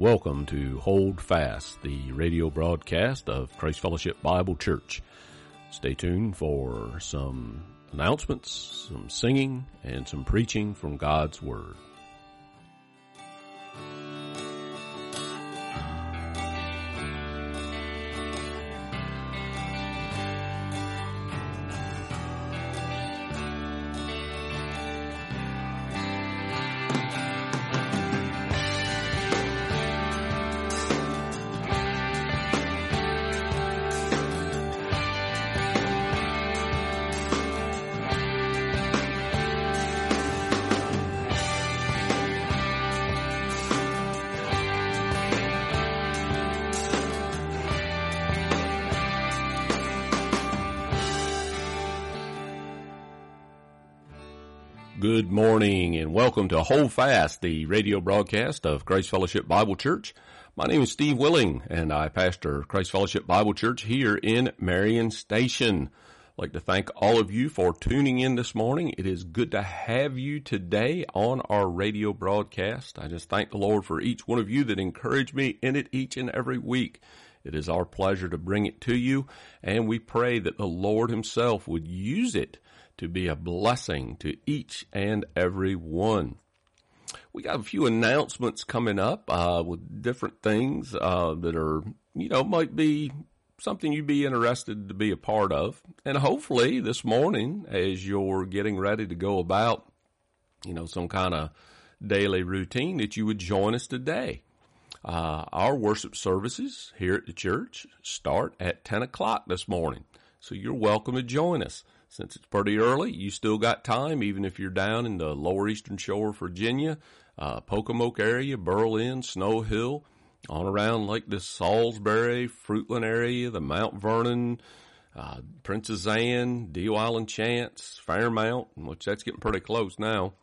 Welcome to Hold Fast, the radio broadcast of Christ Fellowship Bible Church. Stay tuned for some announcements, some singing, and some preaching from God's Word. Good morning and welcome to Hold Fast, the radio broadcast of Christ Fellowship Bible Church. My name is Steve Willing and I pastor Christ Fellowship Bible Church here in Marion Station. I'd like to thank all of you for tuning in this morning. It is good to have you today on our radio broadcast. I just thank the Lord for each one of you that encourage me in it each and every week. It is our pleasure to bring it to you, and we pray that the Lord himself would use it to be a blessing to each and every one. We got a few announcements coming up with different things that are, might be something you'd be interested to be a part of. And hopefully this morning, as you're getting ready to go about, some kind of daily routine, that you would join us today. Our worship services here at the church start at 10 o'clock this morning. So you're welcome to join us. Since it's pretty early, you still got time, even if you're down in the lower eastern shore of Virginia, Pocomoke area, Berlin, Snow Hill, on around like the Salisbury, Fruitland area, the Mount Vernon, Princess Anne, Deal Island Chance, Fairmount, which that's getting pretty close now.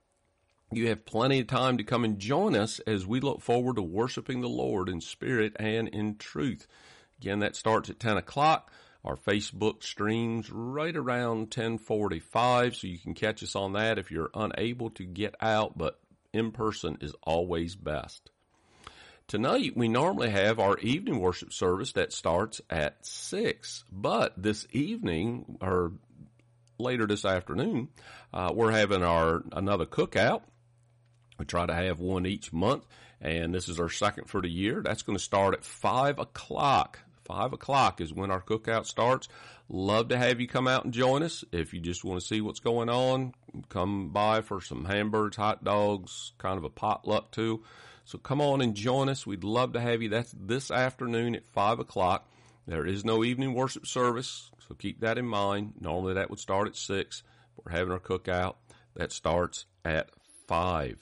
You have plenty of time to come and join us as we look forward to worshiping the Lord in spirit and in truth. Again, that starts at 10 o'clock. Our Facebook streams right around 10:45, so you can catch us on that if you're unable to get out, but in person is always best. Tonight, we normally have our evening worship service that starts at 6, but this evening, or later this afternoon, we're having another cookout. We try to have one each month, and this is our second for the year. That's going to start at 5 o'clock. 5 o'clock is when our cookout starts. Love to have you come out and join us. If you just want to see what's going on, come by for some hamburgers, hot dogs, kind of a potluck too. So come on and join us. We'd love to have you. That's this afternoon at 5 o'clock. There is no evening worship service, so keep that in mind. Normally that would start at 6. We're having our cookout. That starts at 5.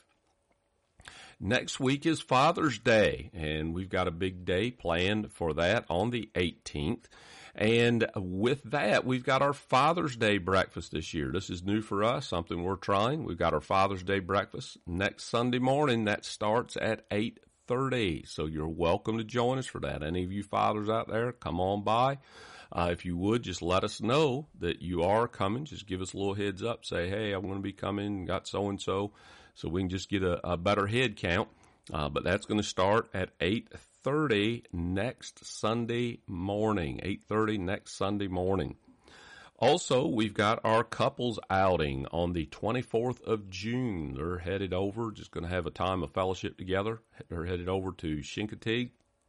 Next week is Father's Day, and we've got a big day planned for that on the 18th. And with that, we've got our Father's Day breakfast this year. This is new for us, something we're trying. We've got our Father's Day breakfast next Sunday morning. That starts at 8:30, so you're welcome to join us for that. Any of you fathers out there, come on by. If you would, just let us know that you are coming. Just give us a little heads up. Say, hey, I'm going to be coming, got so-and-so. So we can just get a better head count. But that's going to start at 8:30 next Sunday morning. 8:30 next Sunday morning. Also, we've got our couples outing on the 24th of June. They're headed over, just going to have a time of fellowship together. They're headed over to Chincoteague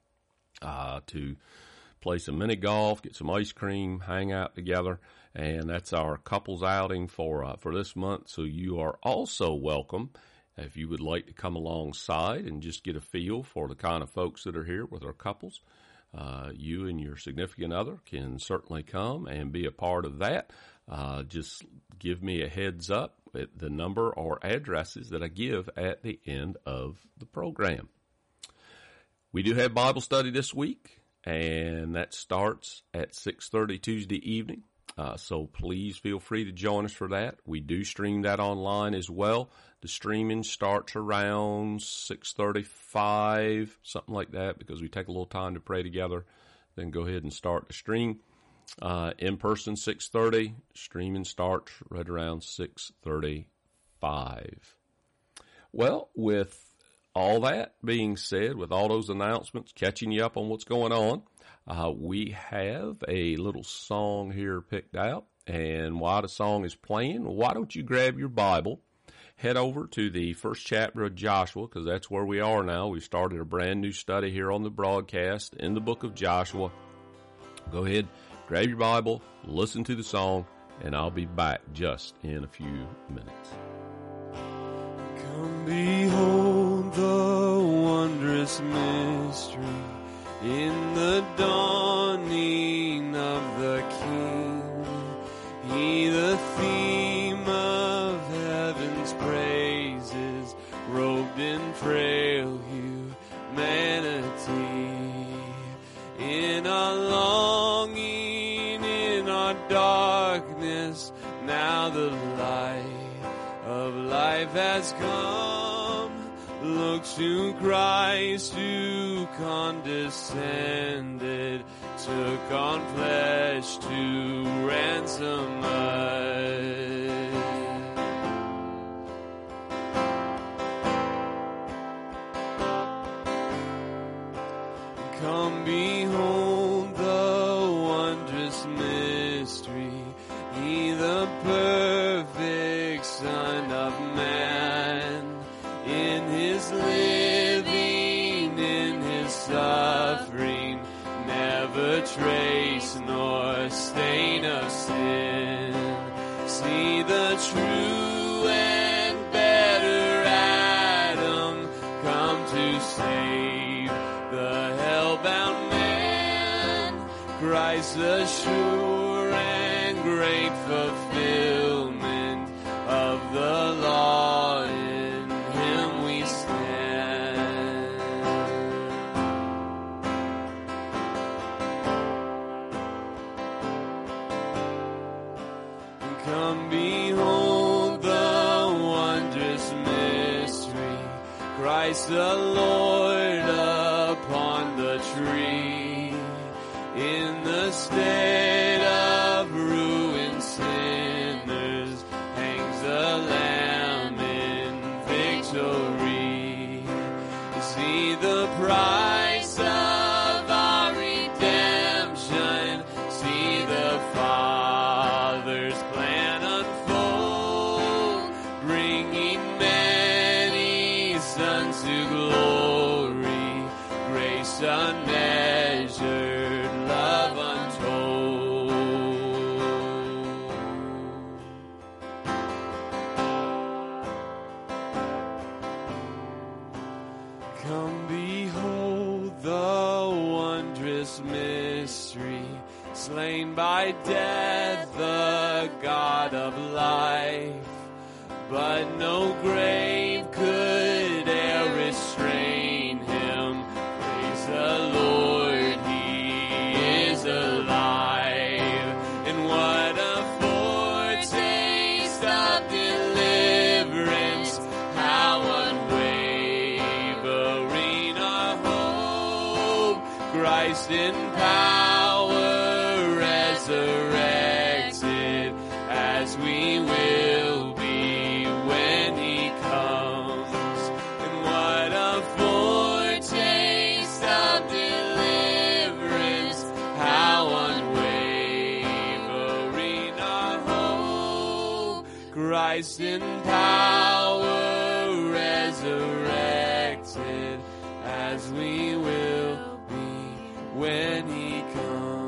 to play some mini golf, get some ice cream, hang out together. And that's our couples outing for this month. So you are also welcome if you would like to come alongside and just get a feel for the kind of folks that are here with our couples. You and your significant other can certainly come and be a part of that. Just give me a heads up at the number or addresses that I give at the end of the program. We do have Bible study this week, and that starts at 6:30 Tuesday evening. So please feel free to join us for that. We do stream that online as well. The streaming starts around 6:35, something like that, because we take a little time to pray together. Then go ahead and start the stream. In person 6:30. Streaming starts right around 6:35. Well, with all that being said, with all those announcements, catching you up on what's going on, we have a little song here picked out. And while the song is playing, why don't you grab your Bible, head over to the first chapter of Joshua, because that's where we are now. We've started a brand new study here on the broadcast in the book of Joshua. Go ahead, grab your Bible, listen to the song, and I'll be back just in a few minutes. Come behold the wondrous mystery in the dawning of the King. He, the theme of heaven's praises, robed in frail humanity. In our longing, in our darkness, now the light of life has come. Look to Christ who condescended, took on flesh to ransom us. Come behold the wondrous mystery, He the perfect Son of Man, in His living, in His suffering, never trace nor stain of sin. See the true and better Adam come to save the hell-bound man. Christ the sure and great fulfillment of the law, in Him we stand. Come behold the wondrous mystery, Christ the Lord upon the tree, in the stead of ruined sinners hangs the Lamb in victory. See the price of our redemption, see the Father's plan unfold, bringing many sons to glory, grace unmeasured, love untold. Come behold the wondrous mystery, slain by death, the God of life, but no grave could e'er restrain Him. Praise the Lord, He is alive. And what a foretaste of deliverance, how unwavering our hope. Christ in power resurrected, as we will be when He comes. And what a foretaste of deliverance, how unwavering our hope. Christ in power resurrected, as we will be when He comes.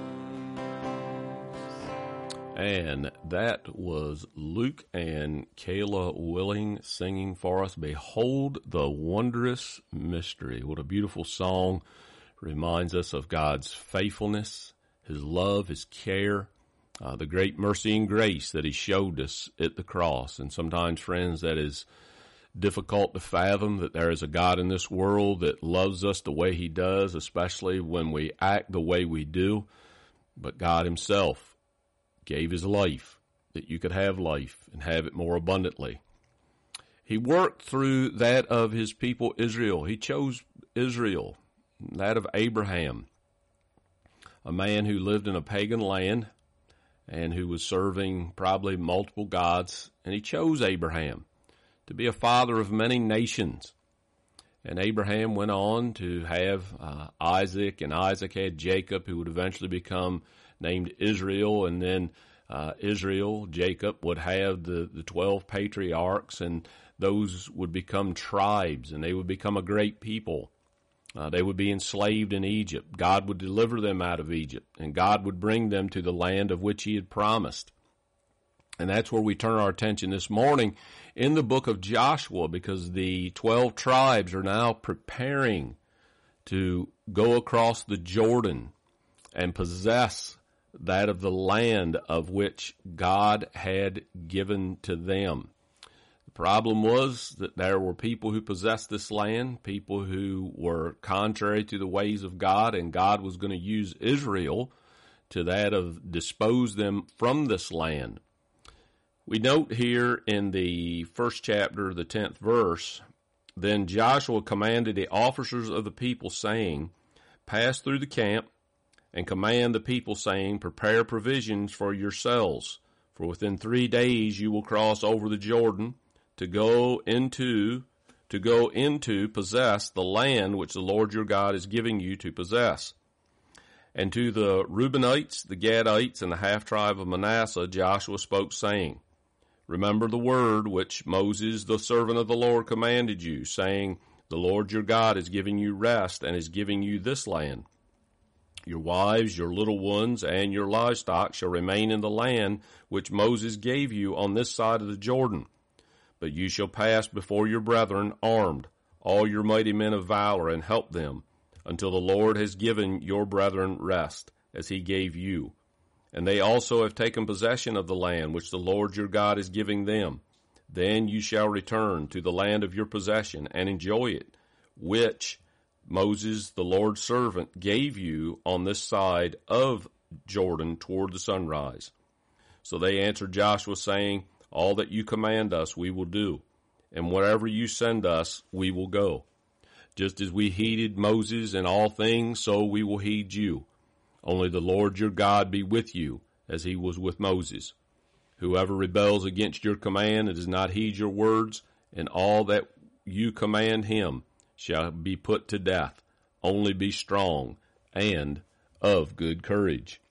And that was Luke and Kayla Willing singing for us, Behold the Wondrous Mystery. What a beautiful song. Reminds us of God's faithfulness, His love, His care, the great mercy and grace that He showed us at the cross. And sometimes, friends, that is difficult to fathom, that there is a God in this world that loves us the way He does, especially when we act the way we do. But God Himself gave His life that you could have life and have it more abundantly. He worked through that of His people Israel. He chose Israel, that of Abraham, a man who lived in a pagan land and who was serving probably multiple gods. And He chose Abraham to be a father of many nations. And Abraham went on to have Isaac, and Isaac had Jacob, who would eventually become named Israel, and then Jacob would have the 12 patriarchs, and those would become tribes, and they would become a great people. They would be enslaved in Egypt. God would deliver them out of Egypt, and God would bring them to the land of which he had promised. And that's where we turn our attention this morning in the book of Joshua, because the 12 tribes are now preparing to go across the Jordan and possess that of the land of which God had given to them. The problem was that there were people who possessed this land, people who were contrary to the ways of God, and God was going to use Israel to that of dispose them from this land. We note here in the first chapter, the 10th verse, then Joshua commanded the officers of the people, saying, pass through the camp, and command the people, saying, prepare provisions for yourselves, for within 3 days you will cross over the Jordan to go into possess the land which the Lord your God is giving you to possess. And to the Reubenites, the Gadites, and the half-tribe of Manasseh, Joshua spoke, saying, remember the word which Moses, the servant of the Lord, commanded you, saying, the Lord your God is giving you rest and is giving you this land. Your wives, your little ones, and your livestock shall remain in the land which Moses gave you on this side of the Jordan. But you shall pass before your brethren armed, all your mighty men of valor, and help them, until the Lord has given your brethren rest, as he gave you. And they also have taken possession of the land which the Lord your God is giving them. Then you shall return to the land of your possession and enjoy it, which Moses, the Lord's servant, gave you on this side of Jordan toward the sunrise. So they answered Joshua, saying, all that you command us we will do, and wherever you send us we will go. Just as we heeded Moses in all things, so we will heed you. Only the Lord your God be with you, as he was with Moses. Whoever rebels against your command and does not heed your words, and all that you command him, shall be put to death. Only be strong and of good courage.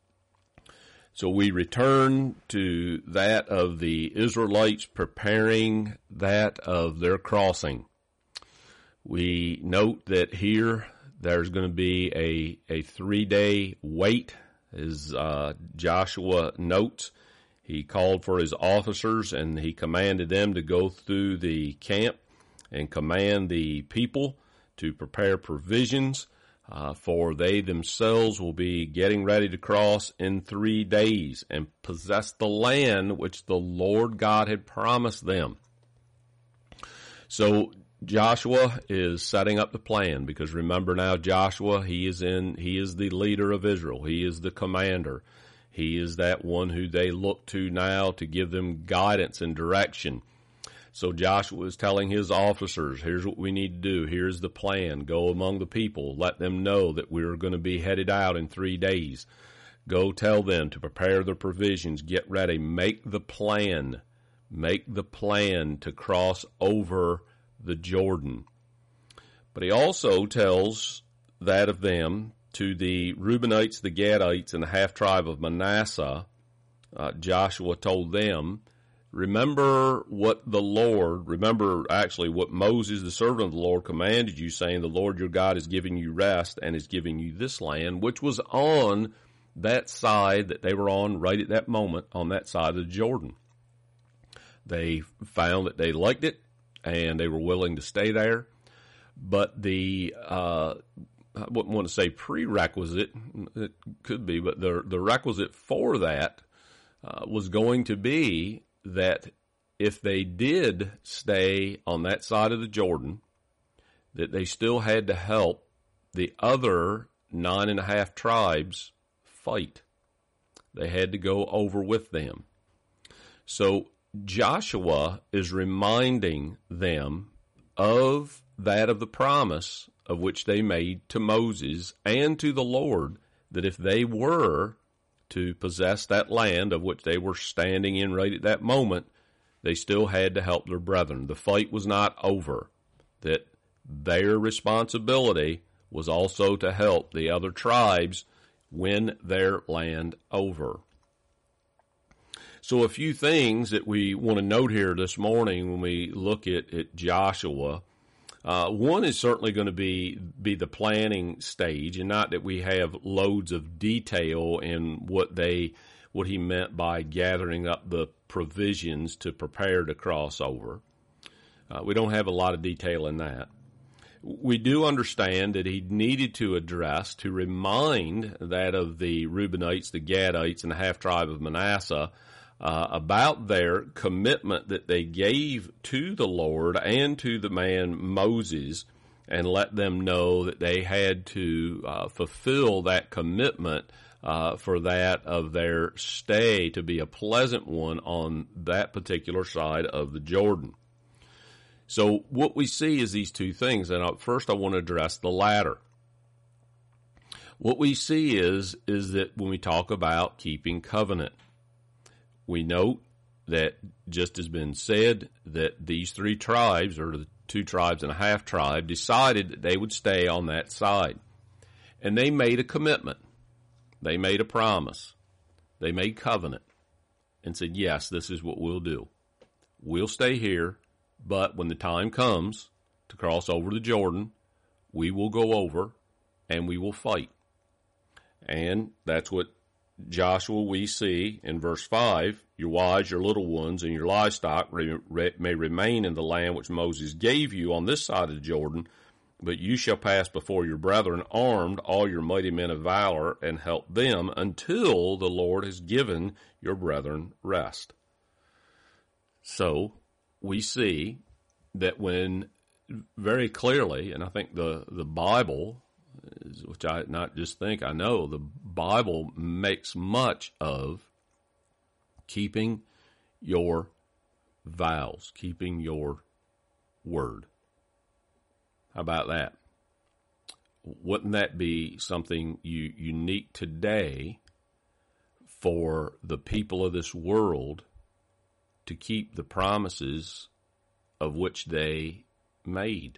So we return to that of the Israelites preparing that of their crossing. We note that here there's going to be a 3-day wait, as Joshua notes. He called for his officers and he commanded them to go through the camp and command the people to prepare provisions, for they themselves will be getting ready to cross in 3 days and possess the land which the Lord God had promised them. So Joshua is setting up the plan, because remember now, Joshua, he is the leader of Israel. He is the commander. He is that one who they look to now to give them guidance and direction. So Joshua is telling his officers, here's what we need to do. Here's the plan. Go among the people. Let them know that we're going to be headed out in 3 days. Go tell them to prepare their provisions. Get ready. Make the plan. Make the plan to cross over the Jordan. But he also tells that of them to the Reubenites, the Gadites, and the half-tribe of Manasseh. Joshua told them, remember what Moses, the servant of the Lord, commanded you, saying, the Lord your God is giving you rest and is giving you this land, which was on that side that they were on right at that moment, on that side of the Jordan. They found that they liked it, and they were willing to stay there. But I wouldn't want to say prerequisite, it could be, but the requisite for that was going to be that if they did stay on that side of the Jordan, that they still had to help the other 9.5 tribes fight. They had to go over with them. So Joshua is reminding them of that of the promise of which they made to Moses and to the Lord, that if they were to possess that land of which they were standing in right at that moment, they still had to help their brethren. The fight was not over, that their responsibility was also to help the other tribes win their land over. So a few things that we want to note here this morning when we look at Joshua. One is certainly going to be the planning stage, and not that we have loads of detail in what he meant by gathering up the provisions to prepare to cross over. We don't have a lot of detail in that. We do understand that he needed to remind that of the Reubenites, the Gadites, and the half-tribe of Manasseh about their commitment that they gave to the Lord and to the man Moses, and let them know that they had to fulfill that commitment for that of their stay to be a pleasant one on that particular side of the Jordan. So what we see is these two things, and first I want to address the latter. What we see is that when we talk about keeping covenant, we note that, just has been said, that these three tribes, or the 2 tribes and a half tribe, decided that they would stay on that side. And they made a commitment. They made a promise. They made covenant and said, yes, this is what we'll do. We'll stay here, but when the time comes to cross over the Jordan, we will go over and we will fight. And that's what Joshua, we see in verse 5, your wives, your little ones, and your livestock may remain in the land which Moses gave you on this side of the Jordan, but you shall pass before your brethren armed, all your mighty men of valor, and help them until the Lord has given your brethren rest. So we see that when very clearly, and I think the Bible, which I not just think, I know, the Bible makes much of keeping your vows, keeping your word. How about that? Wouldn't that be something unique today for the people of this world to keep the promises of which they made?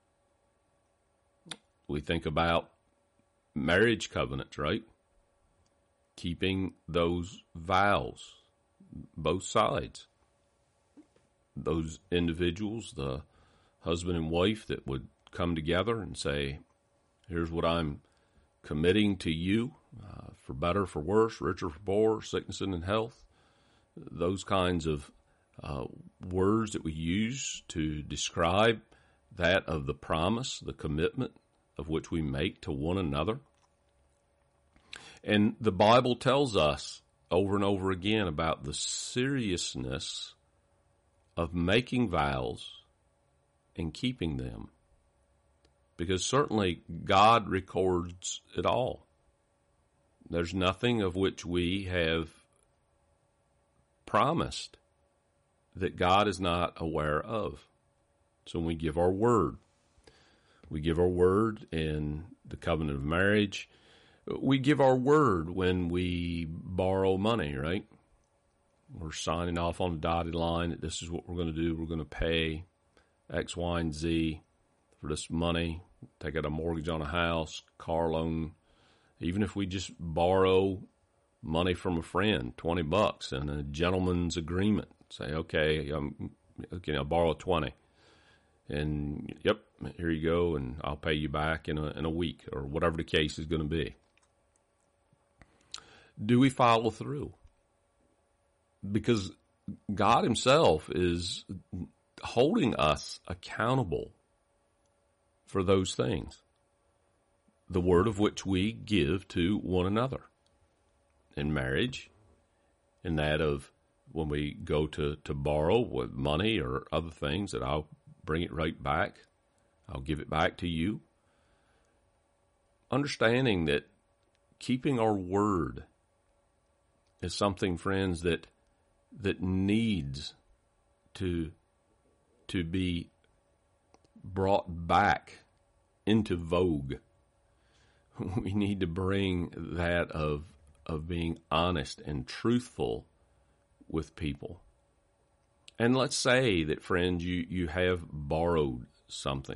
We think about marriage covenants, right? Keeping those vows, both sides. Those individuals, the husband and wife that would come together and say, here's what I'm committing to you, for better, for worse, richer, for poor, sickness and in health. Those kinds of words that we use to describe that of the promise, the commitment of which we make to one another. And the Bible tells us over and over again about the seriousness of making vows and keeping them. Because certainly God records it all. There's nothing of which we have promised that God is not aware of. So when we give our word, we give our word in the covenant of marriage. We give our word when we borrow money, right? We're signing off on a dotted line that this is what we're going to do. We're going to pay X, Y, and Z for this money, take out a mortgage on a house, car loan. Even if we just borrow money from a friend, $20, and a gentleman's agreement, say, okay, I'll borrow 20. And yep, here you go, and I'll pay you back in a week, or whatever the case is going to be. Do we follow through? Because God himself is holding us accountable for those things. The word of which we give to one another in marriage, and that of when we go to borrow with money or other things, that I'll bring it right back. I'll give it back to you. Understanding that keeping our word is something, friends, that needs to be brought back into vogue. We need to bring that of being honest and truthful with people. And let's say that, friends, you have borrowed something.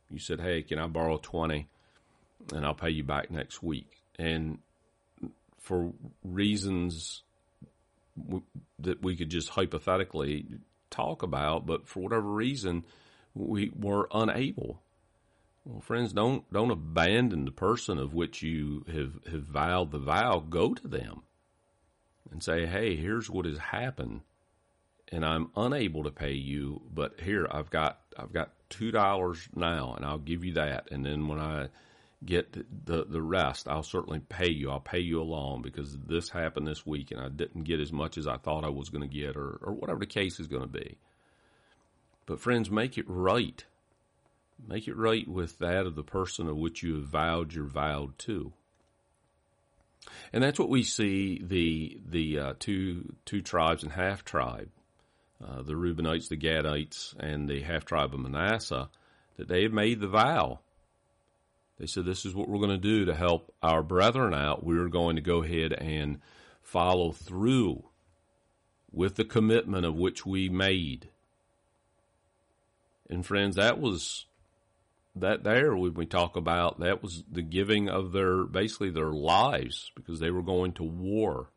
You said, hey, can I borrow 20 and I'll pay you back next week? And for reasons that we could just hypothetically talk about, but for whatever reason, we were unable. Well, friends, don't abandon the person of which you have vowed the vow. Go to them and say, hey, here's what has happened, and I'm unable to pay you, but here I've got $2 now, and I'll give you that, and then when I get the rest, I'll certainly pay you. I'll pay you along because this happened this week, and I didn't get as much as I thought I was going to get, or whatever the case is going to be. But friends, make it right. Make it right with that of the person of which you have vowed your vow to. And that's what we see the two tribes and half tribe, the Reubenites, the Gadites, and the half tribe of Manasseh, that they have made the vow. They said, this is what we're going to do to help our brethren out. We're going to go ahead and follow through with the commitment of which we made. And friends, that there, when we talk about, that was the giving of basically their lives, because they were going to war.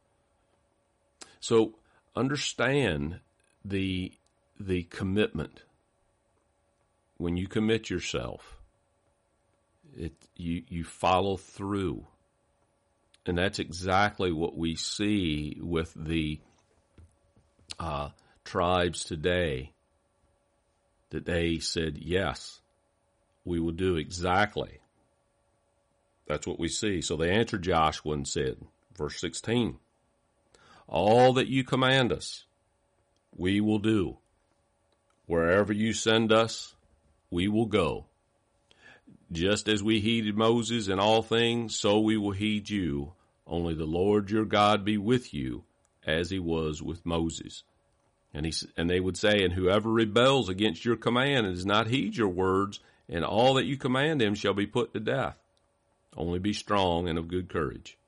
So understand the commitment. When you commit yourself, you follow through. And that's exactly what we see with the tribes today, that they said, yes, we will do exactly. That's what we see. So they answered Joshua and said, verse 16, all that you command us, we will do. Wherever you send us, we will go. Just as we heeded Moses in all things, so we will heed you. Only the Lord your God be with you, as he was with Moses. And they would say, and whoever rebels against your command and does not heed your words, and all that you command him shall be put to death. Only be strong and of good courage.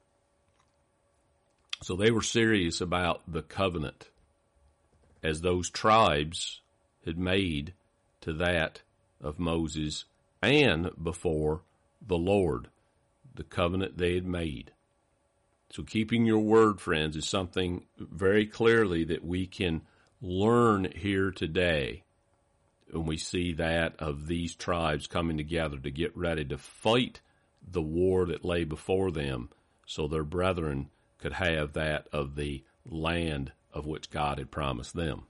So they were serious about the covenant, as those tribes had made to that of Moses and before the Lord, the covenant they had made. So keeping your word, friends, is something very clearly that we can learn here today. And we see that of these tribes coming together to get ready to fight the war that lay before them, so their brethren could have that of the land of which God had promised them.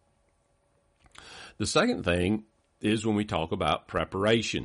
The second thing is when we talk about preparation,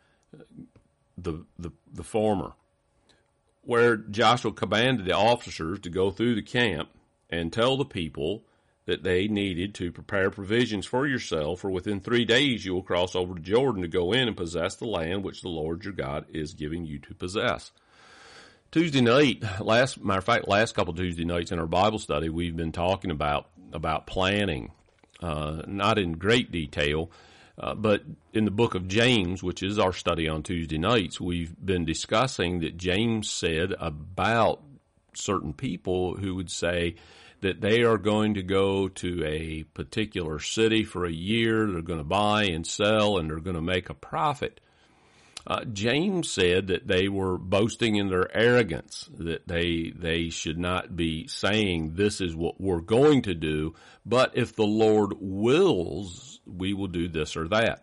the former, where Joshua commanded the officers to go through the camp and tell the people that they needed to prepare provisions for yourself, for within 3 days you will cross over to Jordan to go in and possess the land which the Lord your God is giving you to possess. Tuesday night, last couple Tuesday nights in our Bible study, we've been talking about planning, not in great detail, but in the book of James, which is our study on Tuesday nights, we've been discussing that James said about certain people who would say that they are going to go to a particular city for a year, they're going to buy and sell, and they're going to make a profit. James said that they were boasting in their arrogance, that they should not be saying, this is what we're going to do, but if the Lord wills, we will do this or that.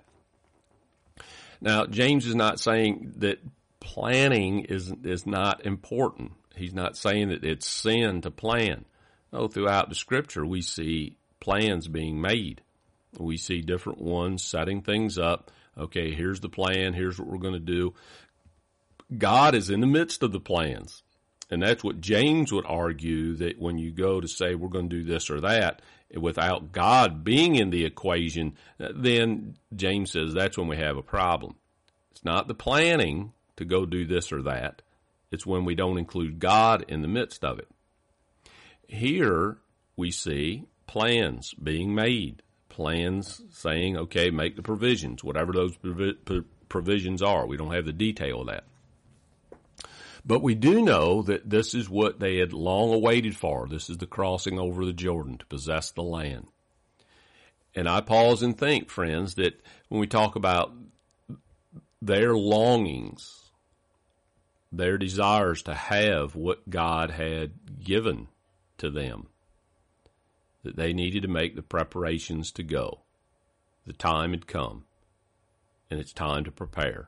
Now, James is not saying that planning is not important. He's not saying that it's sin to plan. No, throughout the Scripture, we see plans being made. We see different ones setting things up. Okay, here's the plan. Here's what we're going to do. God is in the midst of the plans. And that's what James would argue, that when you go to say we're going to do this or that, without God being in the equation, then James says that's when we have a problem. It's not the planning to go do this or that. It's when we don't include God in the midst of it. Here we see plans being made. Plans saying, okay, make the provisions, whatever those provisions are. We don't have the detail of that. But we do know that this is what they had long awaited for. This is the crossing over the Jordan to possess the land. And I pause and think, friends, that when we talk about their longings, their desires to have what God had given to them, that they needed to make the preparations to go. The time had come, and it's time to prepare.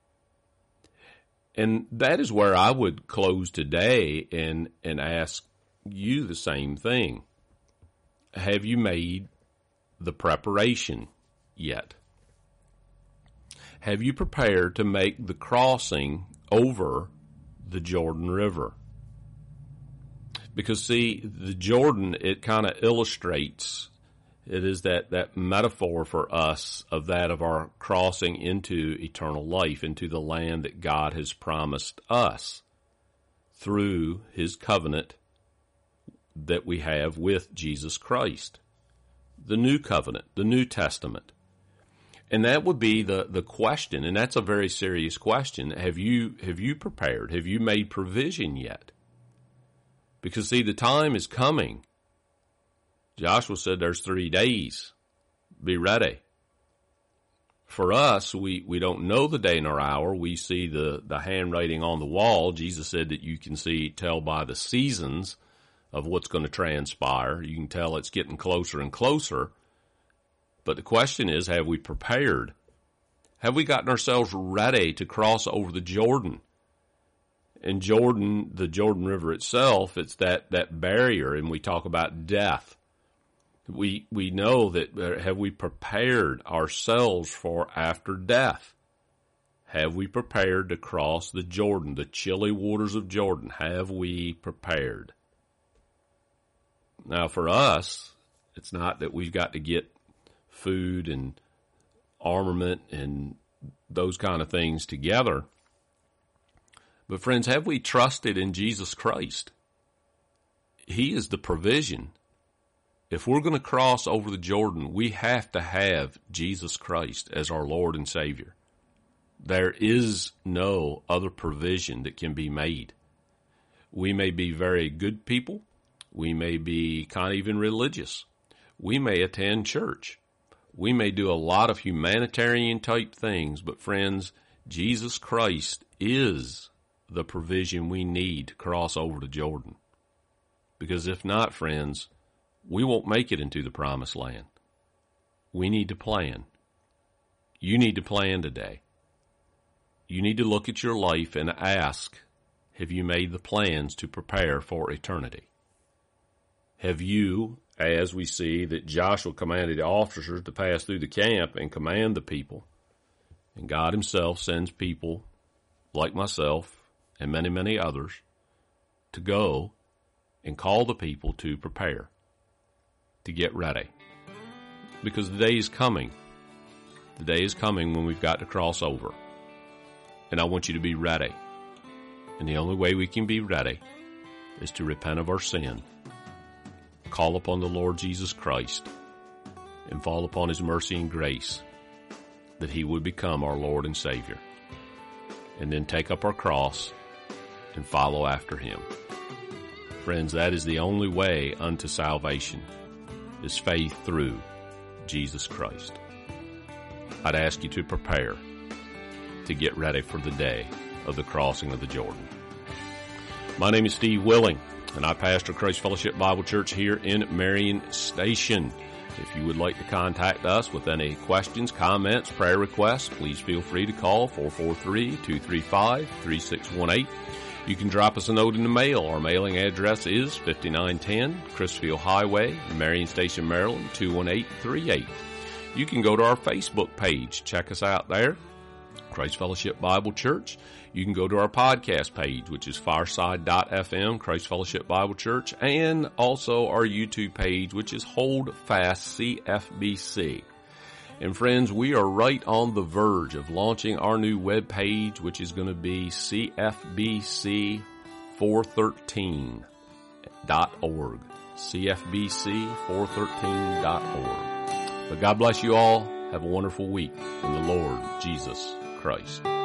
And that is where I would close today and ask you the same thing. Have you made the preparation yet? Have you prepared to make the crossing over the Jordan River? Because, see, the Jordan, it kind of illustrates, it is that metaphor for us of our crossing into eternal life, into the land that God has promised us through his covenant that we have with Jesus Christ. The new covenant, the New Testament. And that would be the question, and that's a very serious question. Have you prepared? Have you made provision yet? Because, see, the time is coming. Joshua said there's 3 days. Be ready. For us, we don't know the day nor hour. We see the handwriting on the wall. Jesus said that you can tell by the seasons of what's going to transpire. You can tell it's getting closer and closer. But the question is, have we prepared? Have we gotten ourselves ready to cross over the Jordan? And Jordan, the Jordan River itself, it's that barrier, and we talk about death. We know that, have we prepared ourselves for after death? Have we prepared to cross the Jordan, the chilly waters of Jordan? Have we prepared? Now, for us, it's not that we've got to get food and armament and those kind of things together. But friends, have we trusted in Jesus Christ? He is the provision. If we're going to cross over the Jordan, we have to have Jesus Christ as our Lord and Savior. There is no other provision that can be made. We may be very good people. We may be kind of even religious. We may attend church. We may do a lot of humanitarian type things, but friends, Jesus Christ is the provision we need to cross over to Jordan. Because if not, friends, we won't make it into the promised land. We need to plan. You need to plan today. You need to look at your life and ask, have you made the plans to prepare for eternity? Have you, as we see that Joshua commanded the officers to pass through the camp and command the people, and God himself sends people like myself and many, many others to go and call the people to prepare, to get ready. Because the day is coming. The day is coming when we've got to cross over. And I want you to be ready. And the only way we can be ready is to repent of our sin, call upon the Lord Jesus Christ, and fall upon his mercy and grace, that he would become our Lord and Savior. And then take up our cross and follow after him. Friends, that is the only way unto salvation, is faith through Jesus Christ. I'd ask you to prepare to get ready for the day of the crossing of the Jordan. My name is Steve Willing, and I pastor Christ Fellowship Bible Church here in Marion Station. If you would like to contact us with any questions, comments, prayer requests, please feel free to call 443-235-3618. You can drop us a note in the mail. Our mailing address is 5910 Chrisfield Highway, Marion Station, Maryland, 21838. You can go to our Facebook page. Check us out there, Christ Fellowship Bible Church. You can go to our podcast page, which is fireside.fm, Christ Fellowship Bible Church, and also our YouTube page, which is Hold Fast CFBC. And friends, we are right on the verge of launching our new web page, which is going to be cfbc413.org. cfbc413.org. But God bless you all. Have a wonderful week in the Lord Jesus Christ.